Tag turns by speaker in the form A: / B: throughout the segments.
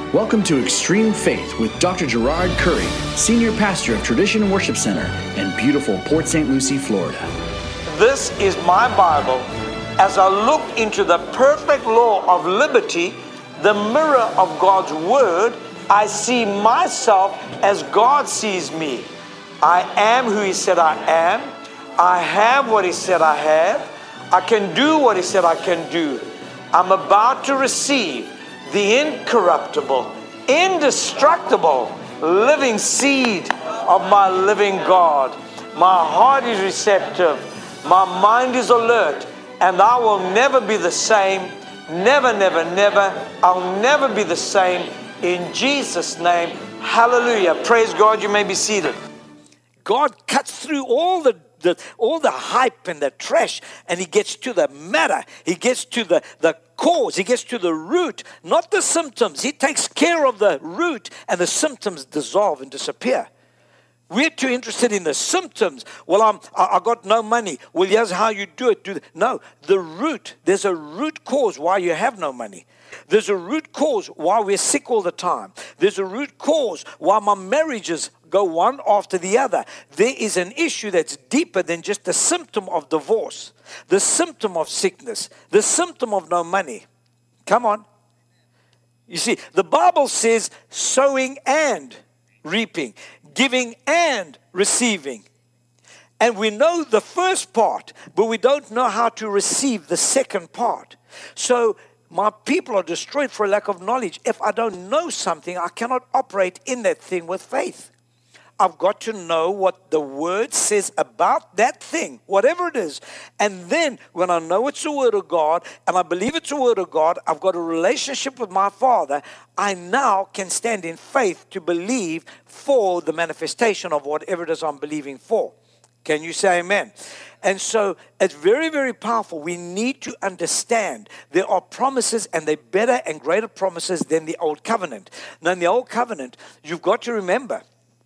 A: Welcome to Extreme Faith with Dr. Gerard Curry, Senior Pastor of Tradition Worship Center in beautiful Port St. Lucie, Florida.
B: This is my Bible. As I look into the perfect law of liberty, the mirror of God's Word, I see myself as God sees me. I am who He said I am. I have what He said I have. I can do what He said I can do. I'm about to receive the incorruptible, indestructible, living seed of my living God. My heart is receptive. My mind is alert. And I will never be the same. Never, never, never. I'll never be the same. In Jesus' name, hallelujah. Praise God. You may be seated. God cuts through all the hype and the trash, and He gets to the matter. He gets to the cause. He gets to the root, not the symptoms. He takes care of the root, and the symptoms dissolve and disappear. We're too interested in the symptoms. Well, I got no money. Well, here's how you do it. No, the root. There's a root cause why you have no money. There's a root cause why we're sick all the time. There's a root cause why my marriages go one after the other. There is an issue that's deeper than just the symptom of divorce, the symptom of sickness, the symptom of no money. Come on. You see, the Bible says sowing and reaping, giving and receiving. And we know the first part, but we don't know how to receive the second part. So my people are destroyed for a lack of knowledge. If I don't know something, I cannot operate in that thing with faith. I've got to know what the Word says about that thing, whatever it is. And then when I know it's the Word of God, and I believe it's the Word of God, I've got a relationship with my Father, I now can stand in faith to believe for the manifestation of whatever it is I'm believing for. Can you say amen? And so it's very, very powerful. We need to understand there are promises, and they're better and greater promises than the old covenant. Now, in the old covenant, you've got to remember,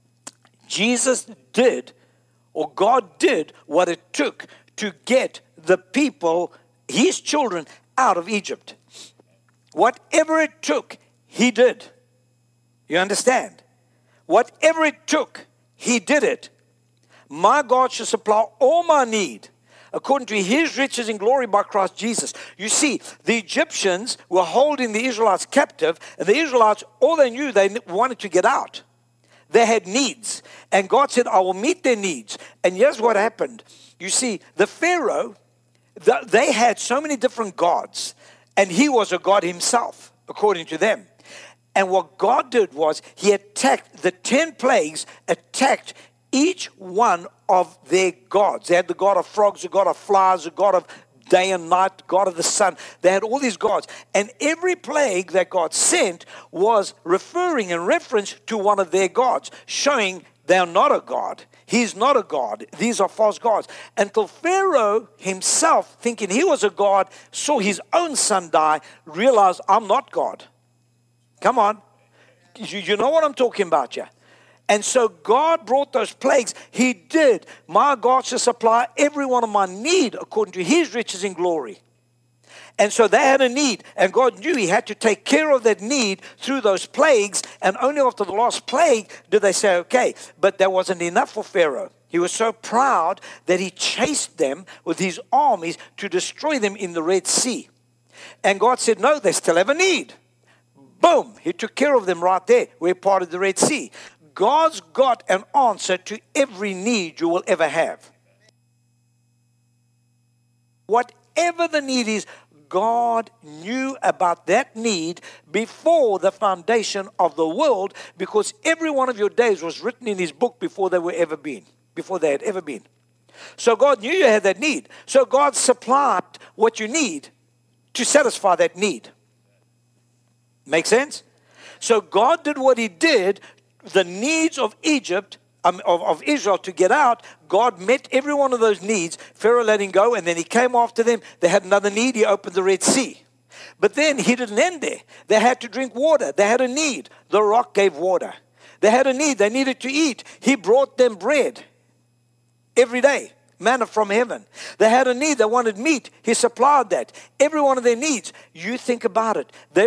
B: Jesus did, or God did, what it took to get the people, His children, out of Egypt. Whatever it took, He did. You understand? Whatever it took, He did it. My God shall supply all my need according to His riches in glory by Christ Jesus. You see, the Egyptians were holding the Israelites captive, and the Israelites, all they knew, they wanted to get out. They had needs, and God said, I will meet their needs. And here's what happened. You see, the Pharaoh, they had so many different gods, and he was a god himself, according to them. And what God did was, He attacked, the 10 plagues attacked each one of their gods. They had the god of frogs, the god of flies, the god of day and night, God of the sun. They had all these gods. And every plague that God sent was referring in reference to one of their gods, showing they're not a God. He's not a God. These are false gods. Until Pharaoh himself, thinking he was a God, saw his own son die, realized, I'm not God. Come on. You know what I'm talking about, yeah? And so God brought those plagues. He did. My God shall supply every one of my need according to His riches in glory. And so they had a need. And God knew He had to take care of that need through those plagues. And only after the last plague did they say, okay. But that wasn't enough for Pharaoh. He was so proud that he chased them with his armies to destroy them in the Red Sea. And God said, no, they still have a need. Boom. He took care of them right there. We're part of the Red Sea. God's got an answer to every need you will ever have. Whatever the need is, God knew about that need before the foundation of the world, because every one of your days was written in His book before they had ever been. So God knew you had that need. So God supplied what you need to satisfy that need. Make sense? So God did what He did. The needs of Egypt, of Israel to get out, God met every one of those needs. Pharaoh let him go, and then He came after them. They had another need. He opened the Red Sea. But then He didn't end there. They had to drink water. They had a need. The rock gave water. They had a need. They needed to eat. He brought them bread every day. Manna from heaven. They had a need. They wanted meat. He supplied that. Every one of their needs. You think about it. They were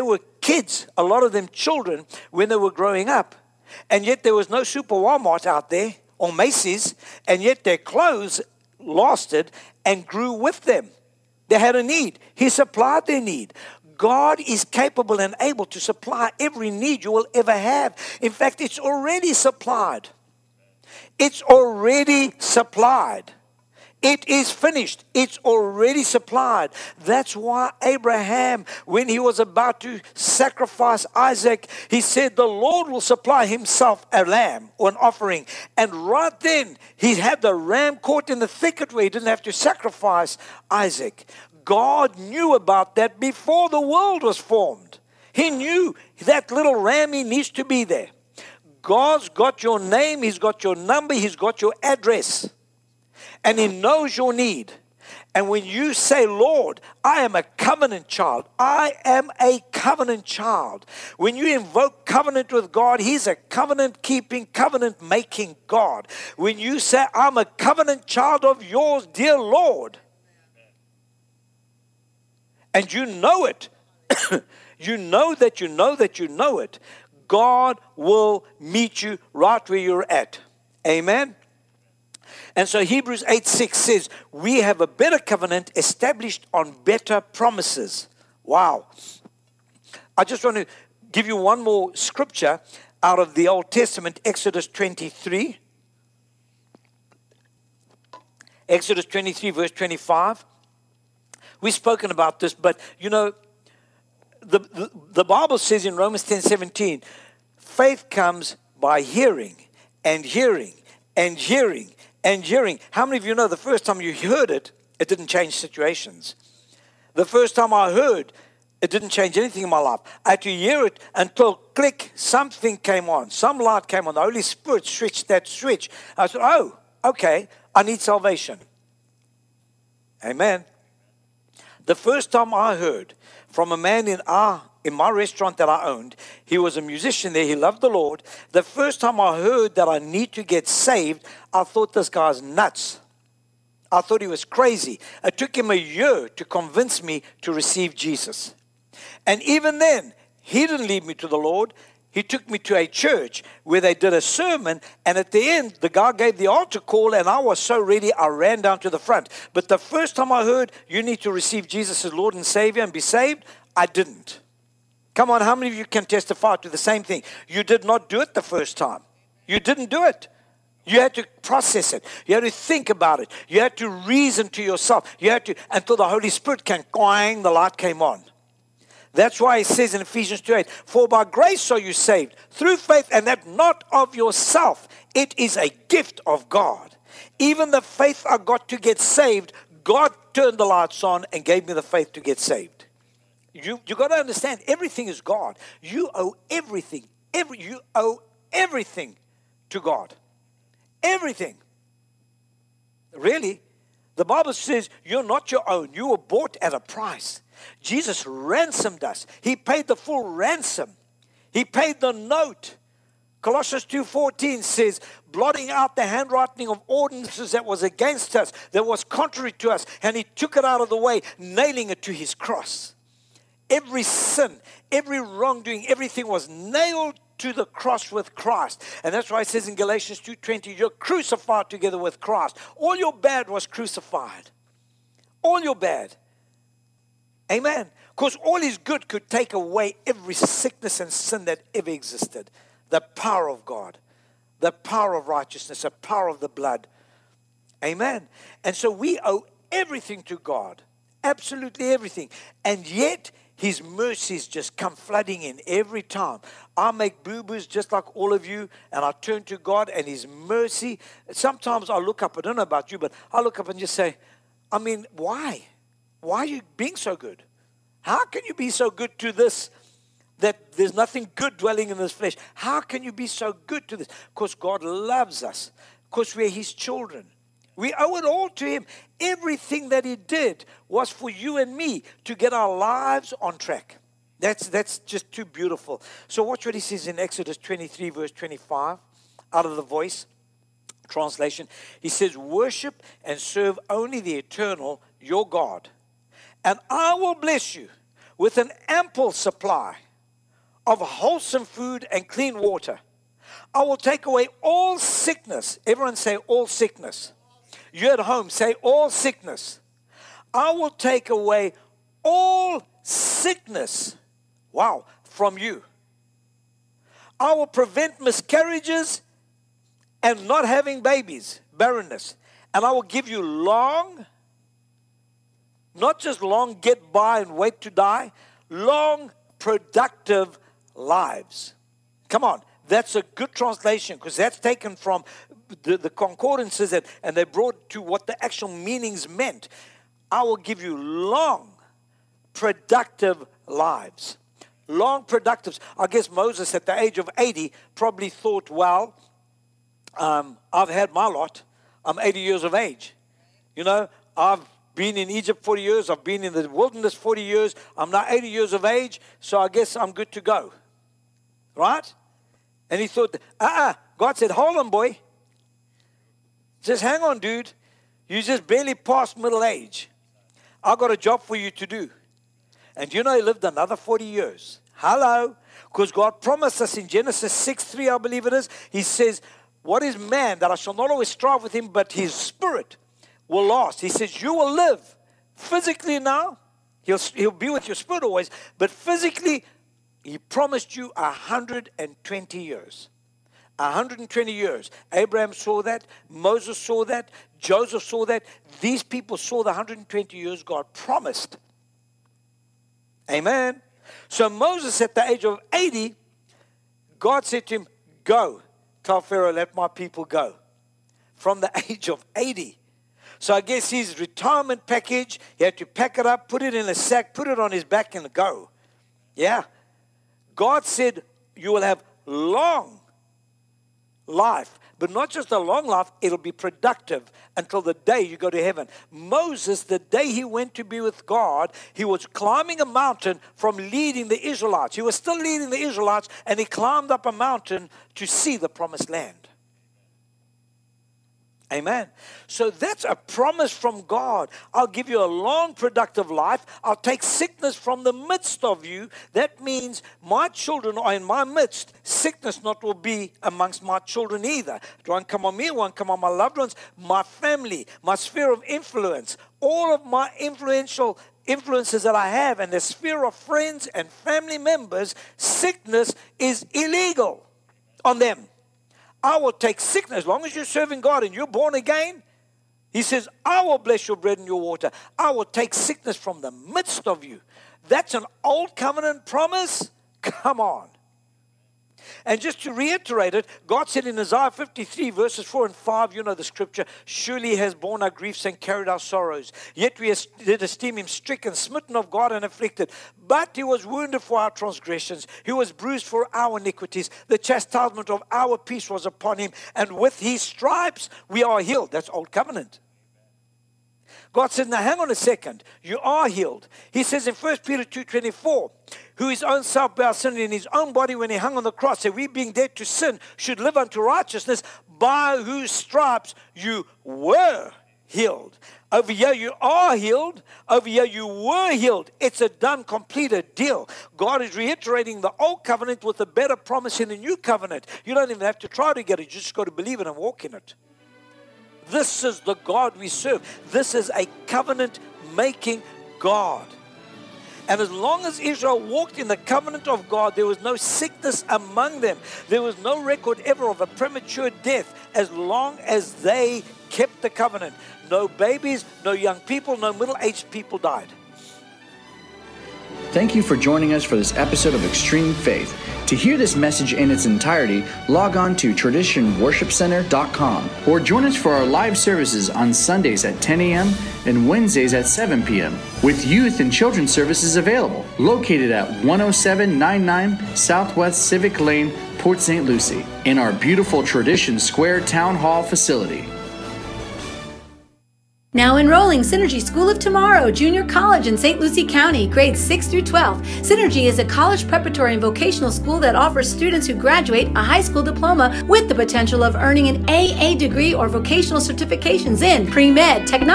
B: kids, a lot of them children, when they were growing up. And yet there was no Super Walmart out there or Macy's, and yet their clothes lasted and grew with them. They had a need. He supplied their need. God is capable and able to supply every need you will ever have. In fact, it's already supplied. It's already supplied. It is finished. It's already supplied. That's why Abraham, when he was about to sacrifice Isaac, he said, the Lord will supply himself a lamb or an offering. And right then, he had the ram caught in the thicket where he didn't have to sacrifice Isaac. God knew about that before the world was formed. He knew that little ram, he needs to be there. God's got your name, He's got your number, He's got your address. And He knows your need. And when you say, Lord, I am a covenant child. I am a covenant child. When you invoke covenant with God, He's a covenant-keeping, covenant-making God. When you say, I'm a covenant child of yours, dear Lord, and you know it, you know that you know that you know it, God will meet you right where you're at. Amen? And so Hebrews 8:6 says, we have a better covenant established on better promises. Wow. I just want to give you one more scripture out of the Old Testament, Exodus 23. Exodus 23, verse 25. We've spoken about this, but you know, the Bible says in Romans 10:17, faith comes by hearing and hearing and hearing and hearing. How many of you know the first time you heard it, it didn't change situations? The first time I heard, it didn't change anything in my life. I had to hear it until click, something came on. Some light came on. The Holy Spirit switched that switch. I said, oh, okay, I need salvation. Amen. The first time I heard from a man in my restaurant that I owned, he was a musician there, he loved the Lord. The first time I heard that I need to get saved, I thought this guy's nuts. I thought he was crazy. It took him a year to convince me to receive Jesus. And even then, he didn't lead me to the Lord. He took me to a church where they did a sermon, and at the end, the guy gave the altar call, and I was so ready, I ran down to the front. But the first time I heard, you need to receive Jesus as Lord and Savior and be saved, I didn't. Come on, how many of you can testify to the same thing? You did not do it the first time. You didn't do it. You had to process it. You had to think about it. You had to reason to yourself. You had to, until the Holy Spirit came, the light came on. That's why it says in Ephesians 2:8, for by grace are you saved, through faith, and that not of yourself. It is a gift of God. Even the faith I got to get saved, God turned the lights on and gave me the faith to get saved. You got to understand, everything is God. You owe everything. You owe everything to God. Everything. Really. The Bible says you're not your own. You were bought at a price. Jesus ransomed us. He paid the full ransom. He paid the note. Colossians 2:14 says, blotting out the handwriting of ordinances that was against us, that was contrary to us, and He took it out of the way, nailing it to His cross. Every sin, every wrongdoing, everything was nailed to the cross with Christ. And that's why it says in Galatians 2:20, you're crucified together with Christ. All your bad was crucified. All your bad. Amen. Because all His good could take away every sickness and sin that ever existed. The power of God, the power of righteousness, the power of the blood. Amen. And so we owe everything to God. Absolutely everything. And yet, His mercies just come flooding in every time. I make boo-boos just like all of you, and I turn to God and His mercy. Sometimes I look up, I don't know about you, but I look up and just say, I mean, why? Why are you being so good? How can you be so good to this, that there's nothing good dwelling in this flesh? How can you be so good to this? Because God loves us, because we're His children. We owe it all to Him. Everything that He did was for you and me to get our lives on track. That's just too beautiful. So watch what He says in Exodus 23, verse 25, out of the Voice translation. He says, worship and serve only the eternal, your God, and I will bless you with an ample supply of wholesome food and clean water. I will take away all sickness. Everyone say all sickness. You at home, say all sickness. I will take away all sickness. Wow, from you. I will prevent miscarriages and not having babies, barrenness. And I will give you long, not just long get by and wait to die, long productive lives. Come on, that's a good translation because that's taken from the concordances and they brought to what the actual meanings meant. I will give you long, productive lives. Long productives. I guess Moses at the age of 80 probably thought, well, I've had my lot. I'm 80 years of age. You know, I've been in Egypt 40 years. I've been in the wilderness 40 years. I'm now 80 years of age, so I guess I'm good to go. Right? And he thought, God said, hold on, boy. Just hang on, dude. You just barely passed middle age. I've got a job for you to do. And you know he lived another 40 years. Hello. Because God promised us in Genesis 6:3, I believe it is. He says, what is man that I shall not always strive with him, but his spirit will last. He says, you will live physically now. He'll be with your spirit always. But physically, he promised you 120 years. 120 years. Abraham saw that. Moses saw that. Joseph saw that. These people saw the 120 years God promised. Amen. So Moses at the age of 80, God said to him, go. Tell Pharaoh, let my people go. From the age of 80. So I guess his retirement package, he had to pack it up, put it in a sack, put it on his back and go. Yeah. God said you will have long life. But not just a long life, it'll be productive until the day you go to heaven. Moses, the day he went to be with God, he was climbing a mountain from leading the Israelites. He was still leading the Israelites, and he climbed up a mountain to see the promised land. Amen. So that's a promise from God. I'll give you a long, productive life. I'll take sickness from the midst of you. That means my children are in my midst. Sickness not will be amongst my children either. It won't come on me, it won't come on my loved ones, my family, my sphere of influence, all of my influences that I have, and the sphere of friends and family members, sickness is illegal on them. I will take sickness. As long as you're serving God and you're born again, he says, I will bless your bread and your water. I will take sickness from the midst of you. That's an old covenant promise. Come on. And just to reiterate it, God said in Isaiah 53 verses 4 and 5, you know the scripture, surely he has borne our griefs and carried our sorrows. Yet we did esteem him stricken, smitten of God and afflicted. But he was wounded for our transgressions. He was bruised for our iniquities. The chastisement of our peace was upon him. And with his stripes we are healed. That's old covenant. God said, now hang on a second. You are healed. He says in 1 Peter 2:24, who his own self bare sin in his own body when he hung on the cross, that we being dead to sin should live unto righteousness, by whose stripes you were healed. Over here you are healed. Over here you were healed. It's a done, completed deal. God is reiterating the old covenant with a better promise in the new covenant. You don't even have to try to get it. You just got to believe it and walk in it. This is the God we serve. This is a covenant-making God. And as long as Israel walked in the covenant of God, there was no sickness among them. There was no record ever of a premature death as long as they kept the covenant. No babies, no young people, no middle-aged people died.
A: Thank you for joining us for this episode of Extreme Faith. To hear this message in its entirety, log on to traditionworshipcenter.com or join us for our live services on Sundays at 10 a.m. and Wednesdays at 7 p.m. with youth and children's services available, located at 10799 Southwest Civic Lane, Port St. Lucie, in our beautiful Tradition Square Town Hall facility.
C: Now enrolling Synergy School of Tomorrow Junior College in St. Lucie County, grades 6 through 12. Synergy is a college preparatory and vocational school that offers students who graduate a high school diploma with the potential of earning an AA degree or vocational certifications in pre-med, technology,